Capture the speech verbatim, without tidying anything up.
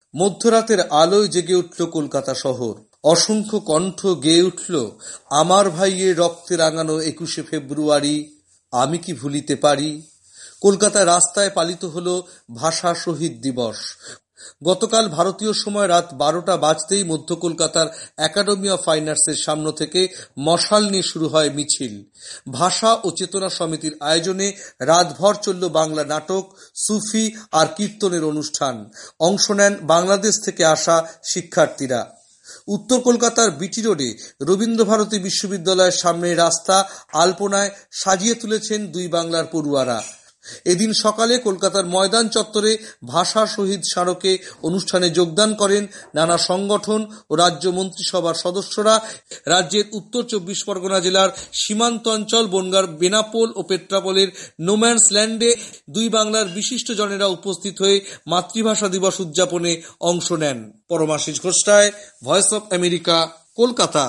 মধ্যরাতের আলোয় জেগে উঠল কলকাতা শহর। অসংখ্য কণ্ঠ গেয়ে উঠল আমার ভাইয়ের রক্তে রাঙানো একুশে ফেব্রুয়ারি, আমি কি ভুলিতে পারি। কলকাতার রাস্তায় পালিত হল ভাষা শহীদ দিবস। গতকাল ভারতীয় সময় রাত বারোটা বাজতেই মধ্য কলকাতার একাডেমি অফ ফাইন আর্টসের সামনে থেকে মশাল নিয়ে শুরু হয় মিছিল। ভাষা ও চেতনা সমিতির আয়োজনে রাতভর চলল বাংলা নাটক, সুফি আর কীর্তনের অনুষ্ঠান। অংশ নেন বাংলাদেশ থেকে আসা শিক্ষার্থীরা। উত্তর কলকাতার বিটি রোডে রবীন্দ্রভারতী বিশ্ববিদ্যালয়ের সামনে রাস্তা আলপনায় সাজিয়ে তুলেছেন দুই বাংলার পড়ুয়ারা। এদিন সকালে কলকাতার ময়দান চত্বরে ভাষা শহীদ স্মারকে অনুষ্ঠানে যোগদান করেন নানা সংগঠন ও রাজ্য মন্ত্রিসভার সদস্যরা। রাজ্যের উত্তর চব্বিশ পরগনা জেলার সীমান্ত অঞ্চল বনগাঁর বেনাপোল ও পেট্রাপোলের নোম্যান্স ল্যান্ডে দুই বাংলার বিশিষ্ট জনেরা উপস্থিত হয়ে মাতৃভাষা দিবস উদযাপনে অংশ নেন। Paramashis Ghosh, Voice of America, Kolkata.